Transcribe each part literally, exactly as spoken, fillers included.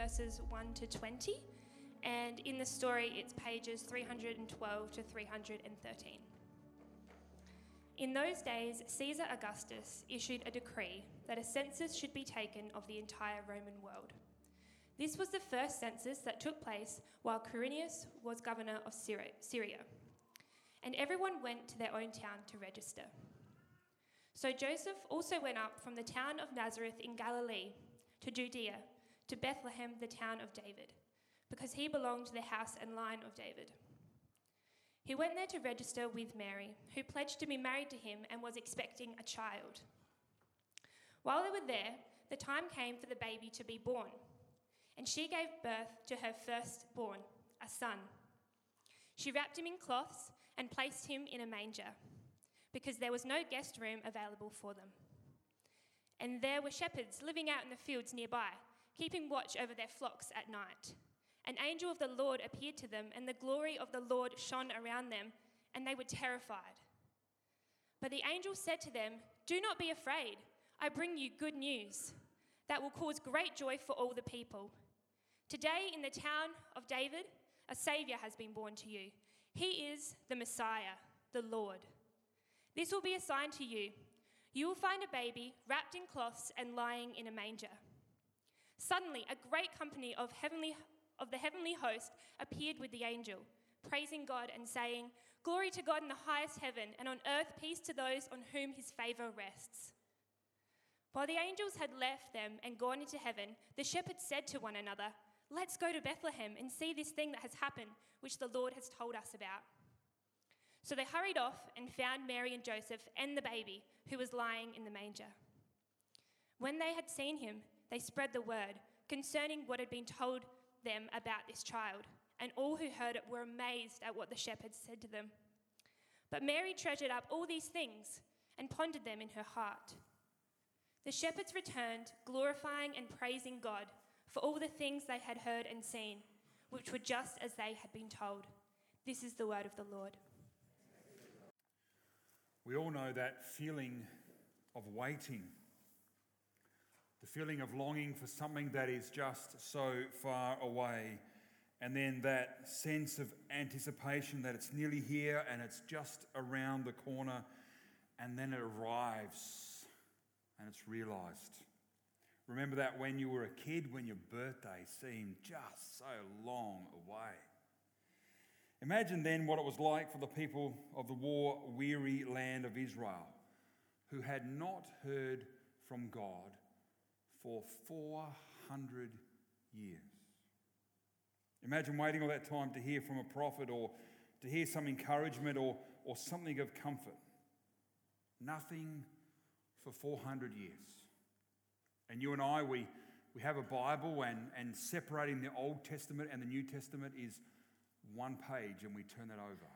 verses one to twenty, and in the story it's pages three hundred twelve to three hundred thirteen. In those days, Caesar Augustus issued a decree that a census should be taken of the entire Roman world. This was the first census that took place while Quirinius was governor of Syria, and everyone went to their own town to register. So Joseph also went up from the town of Nazareth in Galilee to Judea, to Bethlehem, the town of David, because he belonged to the house and line of David. He went there to register with Mary, who pledged to be married to him and was expecting a child. While they were there, the time came for the baby to be born, and she gave birth to her firstborn, a son. She wrapped him in cloths and placed him in a manger, because there was no guest room available for them. And there were shepherds living out in the fields nearby, keeping watch over their flocks at night. An angel of the Lord appeared to them, and the glory of the Lord shone around them, and they were terrified. But the angel said to them, "Do not be afraid. I bring you good news that will cause great joy for all the people. Today in the town of David, a Saviour has been born to you. He is the Messiah, the Lord. This will be a sign to you. You will find a baby wrapped in cloths and lying in a manger." Suddenly, a great company of heavenly of the heavenly host appeared with the angel, praising God and saying, "Glory to God in the highest heaven, and on earth peace to those on whom his favour rests." While the angels had left them and gone into heaven, the shepherds said to one another, "Let's go to Bethlehem and see this thing that has happened, which the Lord has told us about." So they hurried off and found Mary and Joseph and the baby, who was lying in the manger. When they had seen him, they spread the word concerning what had been told them about this child, and all who heard it were amazed at what the shepherds said to them. But Mary treasured up all these things and pondered them in her heart. The shepherds returned, glorifying and praising God for all the things they had heard and seen, which were just as they had been told. This is the word of the Lord. We all know that feeling of waiting, the feeling of longing for something that is just so far away, and then that sense of anticipation that it's nearly here and it's just around the corner, and then it arrives and it's realised. Remember that when you were a kid, when your birthday seemed just so long away. Imagine then what it was like for the people of the war-weary land of Israel, who had not heard from God for four hundred years. Imagine waiting all that time to hear from a prophet, or to hear some encouragement, or, or something of comfort. Nothing for four hundred years. And you and I, we, we have a Bible, and, and separating the Old Testament and the New Testament is one page, and we turn that over.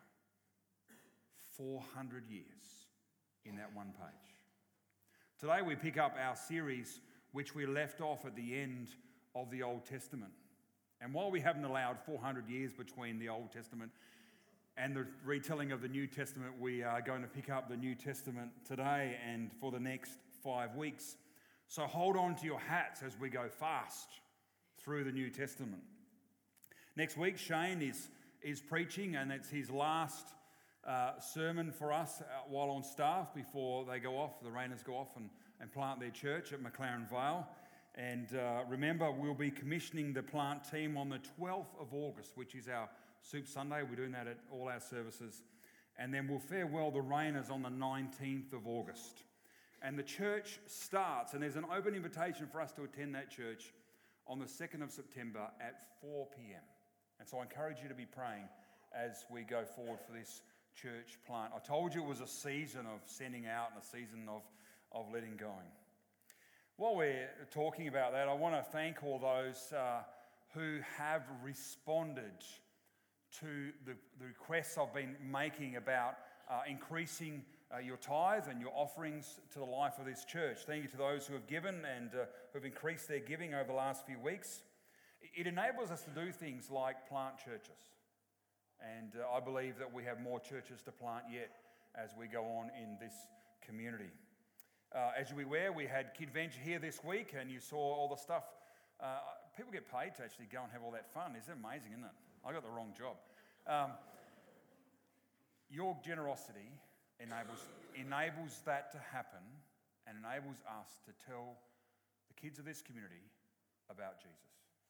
four hundred years in that one page. Today we pick up our series, which we left off at the end of the Old Testament. And while we haven't allowed four hundred years between the Old Testament and the retelling of the New Testament, we are going to pick up the New Testament today and for the next five weeks. So hold on to your hats as we go fast through the New Testament. Next week, Shane is, is preaching, and it's his last uh, sermon for us uh, while on staff before they go off, the Rainers go off and, and plant their church at McLaren Vale. And uh, remember, we'll be commissioning the plant team on the twelfth of August, which is our Soup Sunday. We're doing that at all our services. And then we'll farewell the Rainers on the nineteenth of August. And the church starts, and there's an open invitation for us to attend that church on the second of September at four p.m. And so I encourage you to be praying as we go forward for this church plant. I told you it was a season of sending out and a season of, of letting going. While we're talking about that, I want to thank all those uh, who have responded to the, the requests I've been making about uh, increasing uh, your tithe and your offerings to the life of this church. Thank you to those who have given and uh, who have increased their giving over the last few weeks. It enables us to do things like plant churches. And uh, I believe that we have more churches to plant yet as we go on in this community. Uh, as you were aware, we had Kid Venture here this week, and you saw all the stuff uh, people get paid to actually go and have all that fun. Isn't it amazing, isn't it? I got the wrong job. Um, your generosity enables, enables that to happen and enables us to tell the kids of this community about Jesus.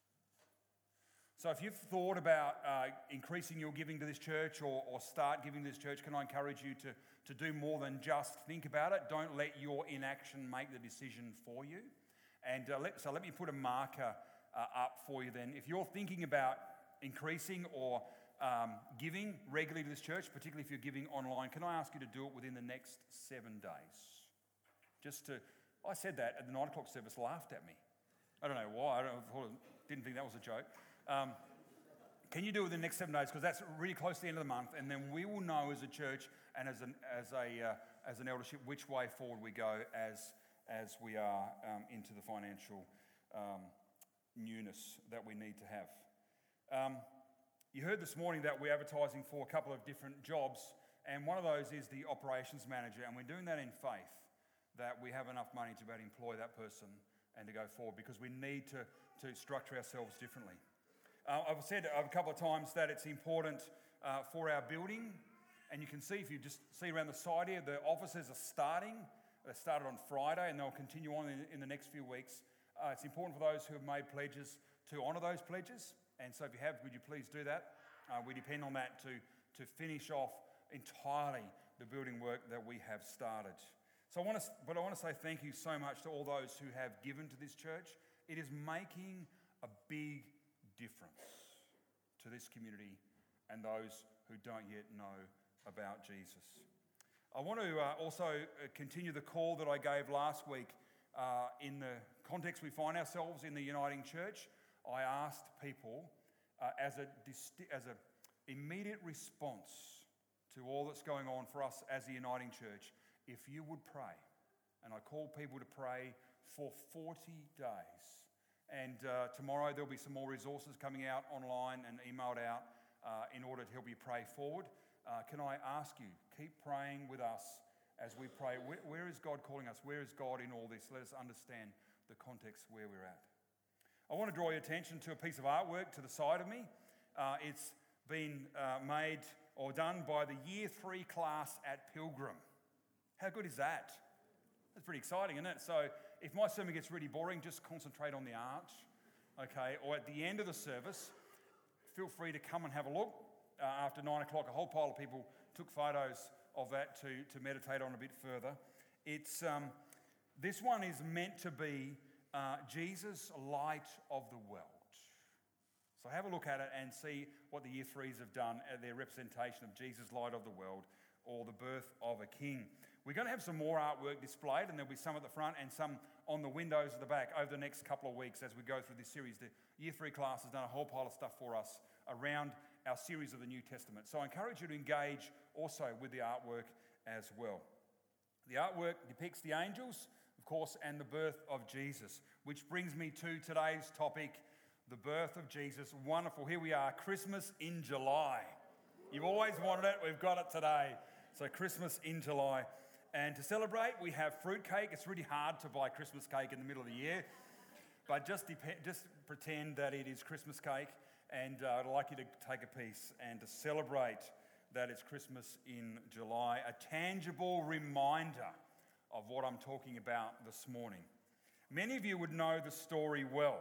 So if you've thought about uh, increasing your giving to this church or, or start giving to this church, can I encourage you to, to do more than just think about it? Don't let your inaction make the decision for you. And uh, let, so let me put a marker uh, up for you then. If you're thinking about increasing or um, giving regularly to this church, particularly if you're giving online, can I ask you to do it within the next seven days? Just to, I said that at the nine o'clock service, laughed at me. I don't know why, I don't, didn't think that was a joke. Um, can you do it within the next seven days? Because that's really close to the end of the month, and then we will know as a church and as an as a uh, as an eldership which way forward we go as as we are um, into the financial um, newness that we need to have. Um, you heard this morning that we're advertising for a couple of different jobs, and one of those is the operations manager, and we're doing that in faith that we have enough money to be able to employ that person and to go forward, because we need to to structure ourselves differently. Uh, I've said a couple of times that it's important uh, for our building, and you can see, if you just see around the side here, the offices are starting. They started on Friday and they'll continue on in, in the next few weeks. Uh, it's important for those who have made pledges to honour those pledges, and so if you have, would you please do that? Uh, we depend on that to, to finish off entirely the building work that we have started. So I want to, but I want to say thank you so much to all those who have given to this church. It is making a big difference to this community and those who don't yet know about Jesus. I want to uh, also uh, continue the call that I gave last week uh, in the context we find ourselves in the Uniting Church. I asked people uh, as a disti- as a immediate response to all that's going on for us as the Uniting Church, if you would pray. And I called people to pray for forty days. And uh, tomorrow there'll be some more resources coming out online and emailed out uh, in order to help you pray forward. Uh, can I ask you, keep praying with us as we pray. Where, where is God calling us? Where is God in all this? Let us understand the context where we're at. I want to draw your attention to a piece of artwork to the side of me. Uh, it's been uh, made or done by the year three class at Pilgrim. How good is that? That's pretty exciting, isn't it? So if my sermon gets really boring, just concentrate on the art, okay? Or at the end of the service, feel free to come and have a look. Uh, after nine o'clock, a whole pile of people took photos of that to, to meditate on a bit further. It's um, this one is meant to be uh, Jesus, light of the world. So have a look at it and see what the year threes have done at their representation of Jesus, light of the world, or the birth of a king. We're going to have some more artwork displayed, and there'll be some at the front and some on the windows at the back over the next couple of weeks as we go through this series. The year three class has done a whole pile of stuff for us around our series of the New Testament. So I encourage you to engage also with the artwork as well. The artwork depicts the angels, of course, and the birth of Jesus, which brings me to today's topic, the birth of Jesus. Wonderful. Here we are, Christmas in July. You've always wanted it. We've got it today. So Christmas in July. And to celebrate, we have fruitcake. It's really hard to buy Christmas cake in the middle of the year. But just, dep- just pretend that it is Christmas cake. And uh, I'd like you to take a piece and to celebrate that it's Christmas in July. A tangible reminder of what I'm talking about this morning. Many of you would know the story well.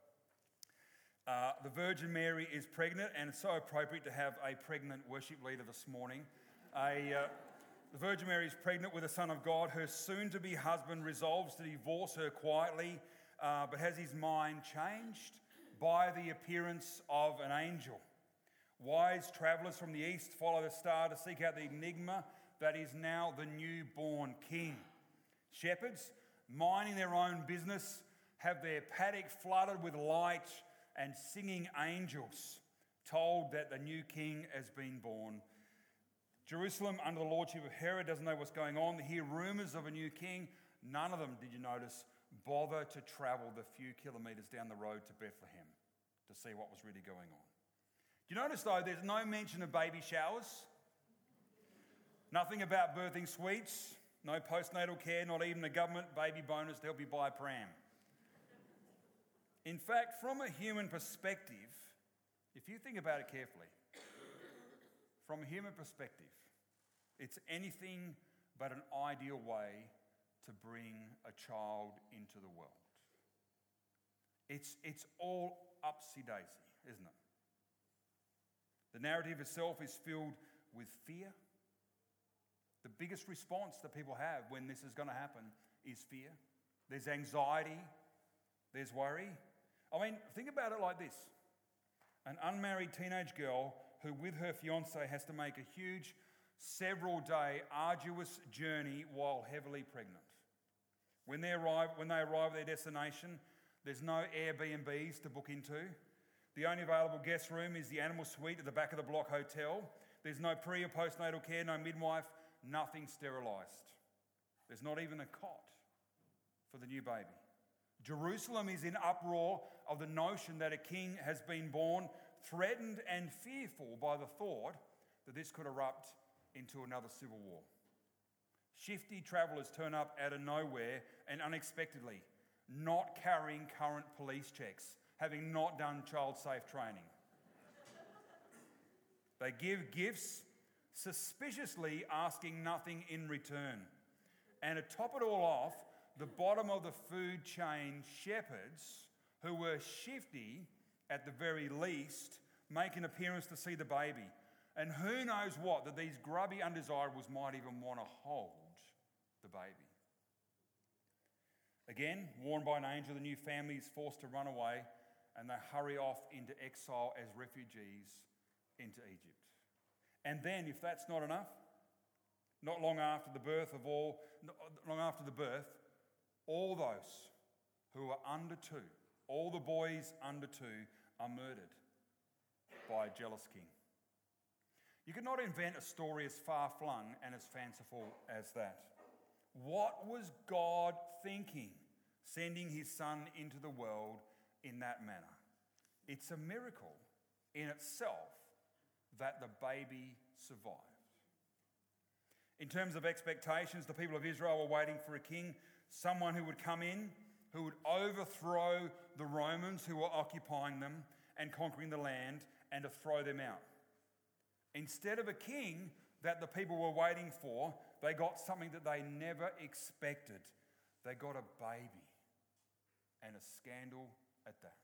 Uh, the Virgin Mary is pregnant, and it's so appropriate to have a pregnant worship leader this morning. A, uh, the Virgin Mary is pregnant with a son of God. Her soon-to-be husband resolves to divorce her quietly, uh, but has his mind changed by the appearance of an angel. Wise travellers from the east follow the star to seek out the enigma that is now the newborn king. Shepherds, minding their own business, have their paddock flooded with light, and singing angels told that the new king has been born. Jerusalem, under the lordship of Herod, doesn't know what's going on. They hear rumours of a new king. None of them, did you notice, bother to travel the few kilometres down the road to Bethlehem to see what was really going on. Do you notice, though, there's no mention of baby showers? Nothing about birthing suites, no postnatal care, not even a government baby bonus to help you buy a pram. In fact, from a human perspective, if you think about it carefully, from a human perspective, it's anything but an ideal way to bring a child into the world. It's, it's all upsy-daisy, isn't it? The narrative itself is filled with fear. The biggest response that people have when this is going to happen is fear. There's anxiety. There's worry. I mean, think about it like this. An unmarried teenage girl who with her fiancé has to make a huge, several-day, arduous journey while heavily pregnant. When they arrive, when they arrive at their destination, there's no Airbnbs to book into. The only available guest room is the animal suite at the back of the block hotel. There's no pre- or postnatal care, no midwife, nothing sterilised. There's not even a cot for the new baby. Jerusalem is in uproar of the notion that a king has been born, threatened and fearful by the thought that this could erupt into another civil war. Shifty travellers turn up out of nowhere and unexpectedly, not carrying current police checks, having not done child-safe training. They give gifts, suspiciously asking nothing in return. And to top it all off, the bottom of the food chain shepherds, who were shifty at the very least, make an appearance to see the baby. And who knows what, that these grubby undesirables might even want to hold the baby. Again, warned by an angel, the new family is forced to run away and they hurry off into exile as refugees into Egypt. And then, if that's not enough, not long after the birth of all, not long after the birth, all those who are under two, all the boys under two, are murdered by a jealous king. You could not invent a story as far-flung and as fanciful as that. What was God thinking, sending his son into the world in that manner? It's a miracle in itself that the baby survived. In terms of expectations, the people of Israel were waiting for a king, someone who would come in, who would overthrow the Romans who were occupying them and conquering the land, and to throw them out. Instead of a king that the people were waiting for, they got something that they never expected. They got a baby, and a scandal at that.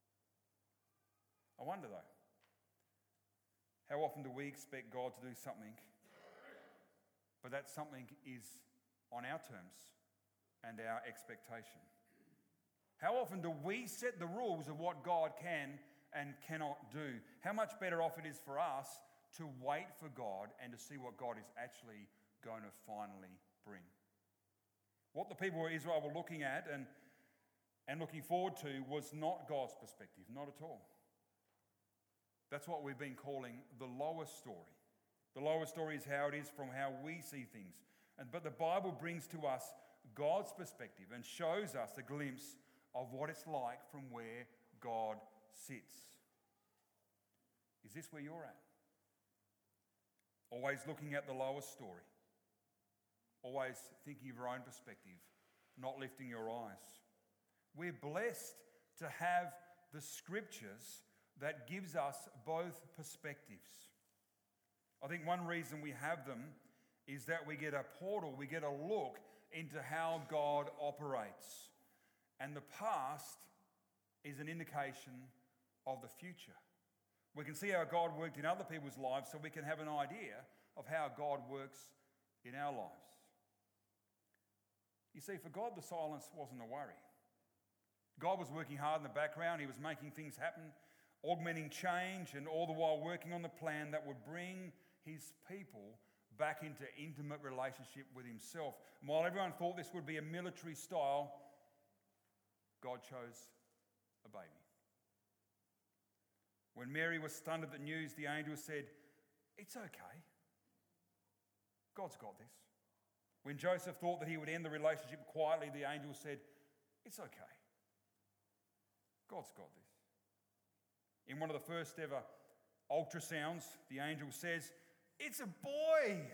I wonder though, how often do we expect God to do something, but that something is on our terms and our expectation? How often do we set the rules of what God can and cannot do? How much better off it is for us to wait for God and to see what God is actually going to finally bring. What the people of Israel were looking at and, and looking forward to was not God's perspective, not at all. That's what we've been calling the lower story. The lower story is how it is from how we see things. And, but the Bible brings to us God's perspective and shows us a glimpse of what it's like from where God sits. Is this where you're at? Always looking at the lower story. Always thinking of your own perspective, not lifting your eyes. We're blessed to have the scriptures that gives us both perspectives. I think one reason we have them is that we get a portal, we get a look into how God operates. And the past is an indication of the future. We can see how God worked in other people's lives so we can have an idea of how God works in our lives. You see, for God, the silence wasn't a worry. God was working hard in the background. He was making things happen, augmenting change, and all the while working on the plan that would bring his people back into intimate relationship with himself. And while everyone thought this would be a military style, God chose a baby. When Mary was stunned at the news, the angel said, "It's okay. God's got this." When Joseph thought that he would end the relationship quietly, the angel said, "It's okay. God's got this." In one of the first ever ultrasounds, the angel says, "It's a boy."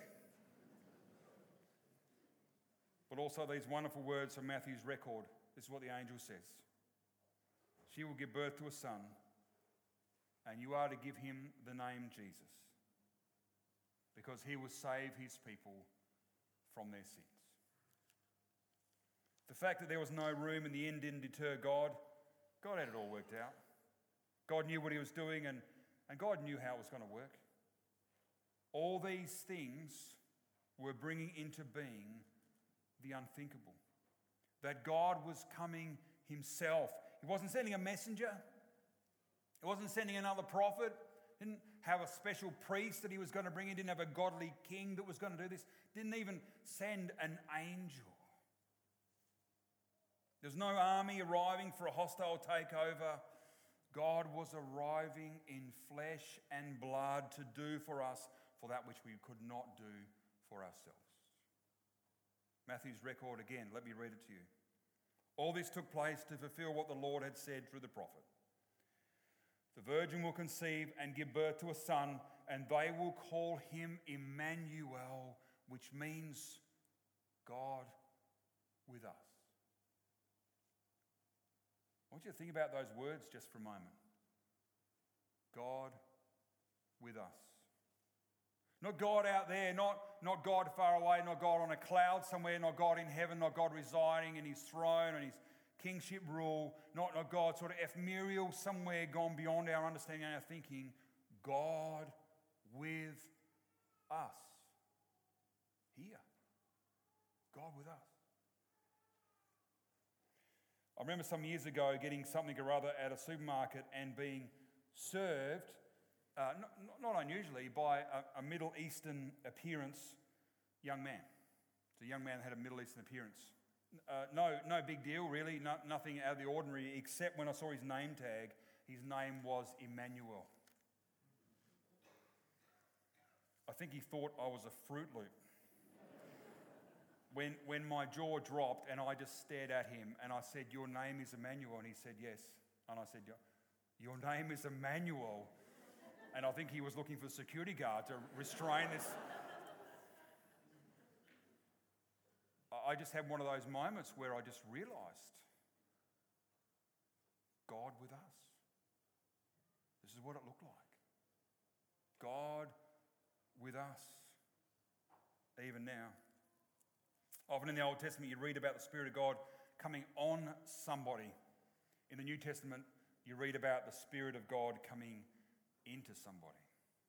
But also these wonderful words from Matthew's record. This is what the angel says. she will give birth to a son, and you are to give him the name Jesus, because he will save his people from their sins. The fact that there was no room in the end didn't deter God. God had it all worked out. God knew what he was doing, and, and God knew how it was going to work. All these things were bringing into being the unthinkable. That God was coming himself. He wasn't sending a messenger. He wasn't sending another prophet. He didn't have a special priest that he was going to bring in. He didn't have a godly king that was going to do this. Didn't even send an angel. There's no army arriving for a hostile takeover. God was arriving in flesh and blood to do for us for that which we could not do for ourselves. Matthew's record again, let me read it to you. All this took place to fulfill what the Lord had said through the prophet. The virgin will conceive and give birth to a son, and they will call him Emmanuel, which means God with us. I want you to think about those words just for a moment. God with us. Not God out there, not, not God far away, not God on a cloud somewhere, not God in heaven, not God residing in his throne and his kingship rule, not, not God sort of ephemeral somewhere gone beyond our understanding and our thinking. God with us. Here. God with us. I remember some years ago getting something or other at a supermarket and being served, uh, not, not unusually, by a, a Middle Eastern appearance young man. It's a young man that had a Middle Eastern appearance. Uh, no, no big deal really, no, nothing out of the ordinary, except when I saw his name tag, his name was Emmanuel. I think he thought I was a Fruit Loop. When, when my jaw dropped and I just stared at him and I said, "Your name is Emmanuel," and he said, "Yes." And I said, "Your name is Emmanuel." And I think he was looking for the security guard to restrain this. I just had one of those moments where I just realised God with us. This is what it looked like. God with us, even now. Often in the Old Testament, you read about the Spirit of God coming on somebody. In the New Testament, you read about the Spirit of God coming into somebody.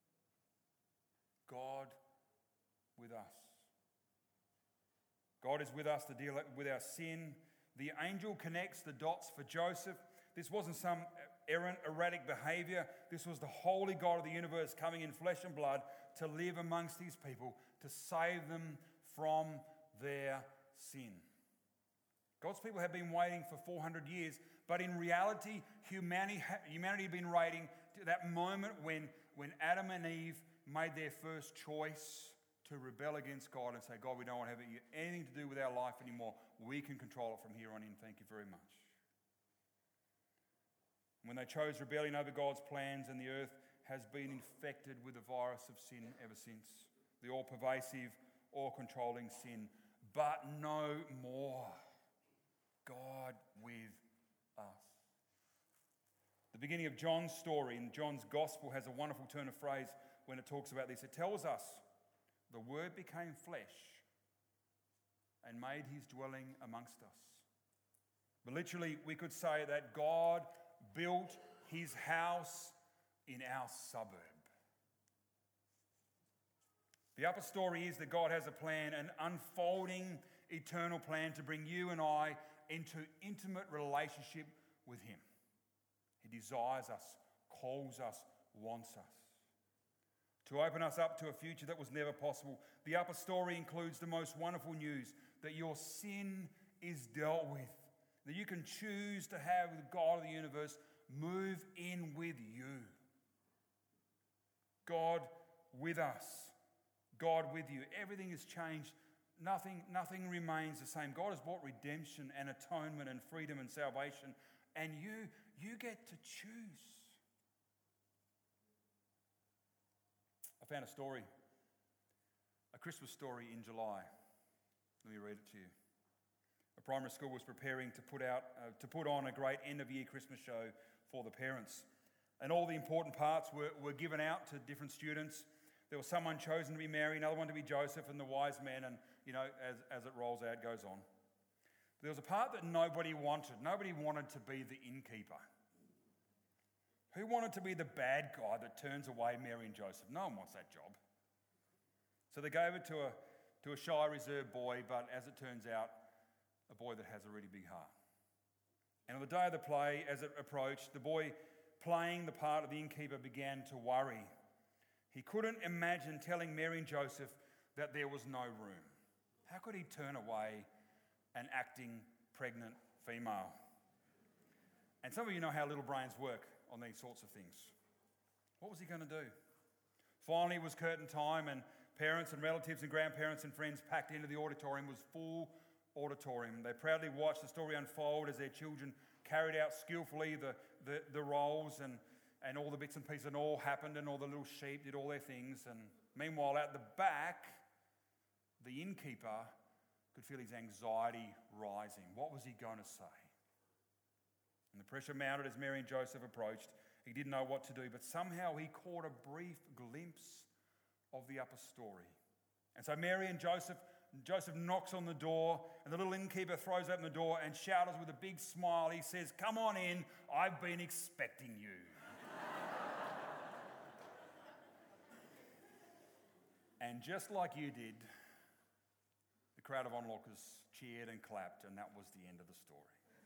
God with us. God is with us to deal with our sin. The angel connects the dots for Joseph. This wasn't some errant, erratic behaviour. This was the holy God of the universe coming in flesh and blood to live amongst his people, to save them from their sin. God's people have been waiting for four hundred years, but in reality, humanity, humanity had been waiting to that moment when, when Adam and Eve made their first choice to rebel against God and say, "God, we don't want to have anything to do with our life anymore. We can control it from here on in. Thank you very much." When they chose rebellion over God's plans, and the earth has been infected with the virus of sin ever since. The all-pervasive, all-controlling sin. But no more. God with us. The beginning of John's story in John's Gospel has a wonderful turn of phrase when it talks about this. It tells us, "The Word became flesh and made his dwelling amongst us." But literally, we could say that God built his house in our suburb. The upper story is that God has a plan, an unfolding eternal plan to bring you and I into intimate relationship with him. He desires us, calls us, wants us. To open us up to a future that was never possible. The upper story includes the most wonderful news that your sin is dealt with. That you can choose to have the God of the universe move in with you. God with us. God with you. Everything has changed. Nothing, nothing remains the same. God has brought redemption and atonement and freedom and salvation. And you, you get to choose. I found a story, a Christmas story in July. Let me read it to you. a primary school was preparing to put out uh, to put on a great end-of-year Christmas show for the parents. And all the important parts were, were given out to different students. There was someone chosen to be Mary, another one to be Joseph, and the wise men, and, you know, as, as it rolls out, goes on. But there was a part that nobody wanted. Nobody wanted to be the innkeeper. Who wanted to be the bad guy that turns away Mary and Joseph? No one wants that job. So they gave it to a, to a shy, reserved boy, but as it turns out, a boy that has a really big heart. And on the day of the play, as it approached, the boy playing the part of the innkeeper began to worry. He couldn't imagine telling Mary and Joseph that there was no room. How could he turn away an acting pregnant female? And some of you know how little brains work on these sorts of things. What was he going to do? Finally, it was curtain time, and parents and relatives and grandparents and friends packed into the auditorium. It was full auditorium. They proudly watched the story unfold as their children carried out skillfully the, the, the roles and, and all the bits and pieces, and all happened, and all the little sheep did all their things. And meanwhile, at the back, the innkeeper could feel his anxiety rising. What was he going to say? And the pressure mounted as Mary and Joseph approached. He didn't know what to do, but somehow he caught a brief glimpse of the upper story. And so Mary and Joseph, Joseph knocks on the door, and the little innkeeper throws open the door and shouts with a big smile. He says, "Come on in, I've been expecting you." And just like you did, the crowd of onlookers cheered and clapped, and that was the end of the story.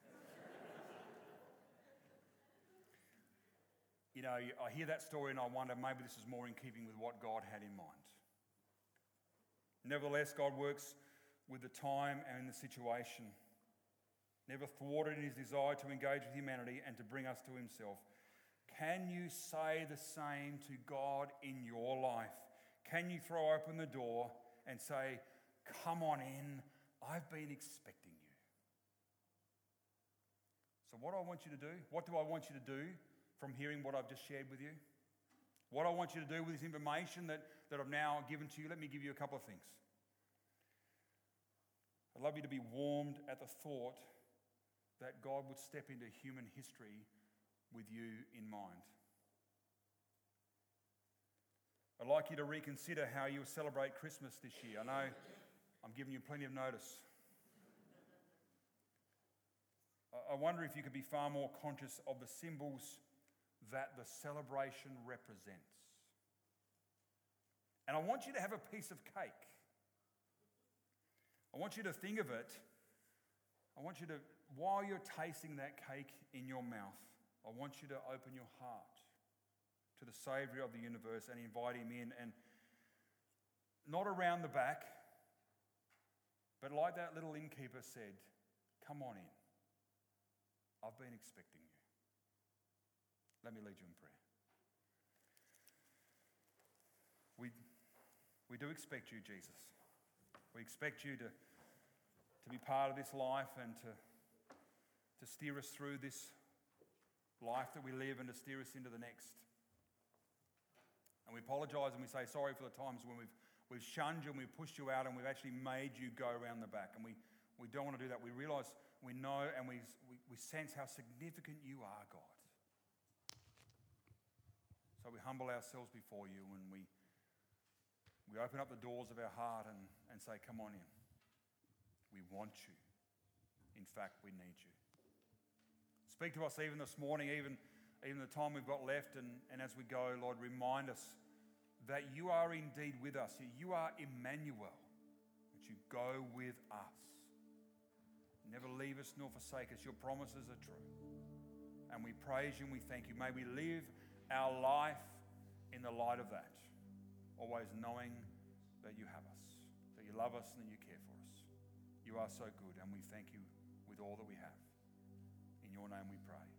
You know, I hear that story and I wonder maybe this is more in keeping with what God had in mind. Nevertheless, God works with the time and the situation. Never thwarted in his desire to engage with humanity and to bring us to himself. Can you say the same to God in your life? Can you throw open the door and say, "Come on in, I've been expecting you"? So what do I want you to do? What do I want you to do from hearing what I've just shared with you? What I want you to do with this information that, that I've now given to you, let me give you a couple of things. I'd love you to be warmed at the thought that God would step into human history with you in mind. I'd like you to reconsider how you celebrate Christmas this year. I know I'm giving you plenty of notice. I wonder if you could be far more conscious of the symbols that the celebration represents. And I want you to have a piece of cake. I want you to think of it. I want you to, while you're tasting that cake in your mouth, I want you to open your heart to the Saviour of the universe and invite him in, and not around the back, but like that little innkeeper said, "Come on in. I've been expecting you." Let me lead you in prayer. We, we do expect you, Jesus. We expect you to, to be part of this life and to, to steer us through this life that we live and to steer us into the next. And we apologise and we say sorry for the times when we've, we've shunned you and we've pushed you out and we've actually made you go around the back. And we, we don't want to do that. We realise, we know and we, we, we sense how significant you are, God. So we humble ourselves before you and we, we open up the doors of our heart and, and say, "Come on in. We want you. In fact, we need you." Speak to us even this morning, even, even the time we've got left, and, and as we go, Lord, remind us that you are indeed with us. You are Emmanuel, that you go with us. Never leave us nor forsake us. Your promises are true. And we praise you and we thank you. May we live our life in the light of that, always knowing that you have us, that you love us and that you care for us. You are so good, and we thank you with all that we have. In your name we pray.